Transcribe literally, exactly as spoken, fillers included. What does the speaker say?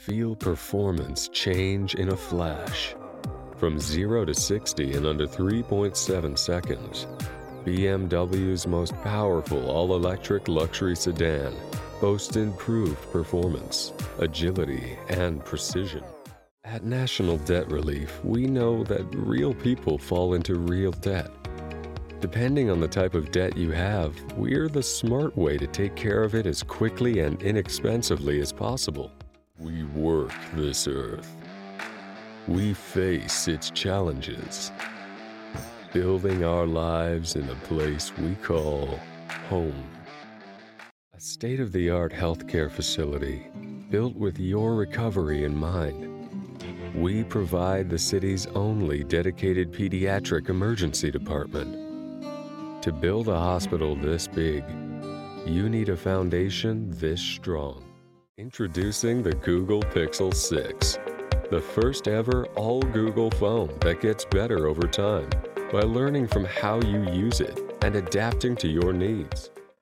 Feel performance change in a flash. From zero to sixty in under three point seven seconds, B M W's most powerful all-electric luxury sedan boasts improved performance, agility, and precision. At National Debt Relief, we know that real people fall into real debt. Depending on the type of debt you have, we're the smart way to take care of it as quickly and inexpensively as possible. We work this earth. We face its challenges, building our lives in a place we call home. A state-of-the-art healthcare facility built with your recovery in mind. We provide the city's only dedicated pediatric emergency department. To build a hospital this big, you need a foundation this strong. Introducing the Google Pixel six, the first ever all-Google phone that gets better over time by learning from how you use it and adapting to your needs.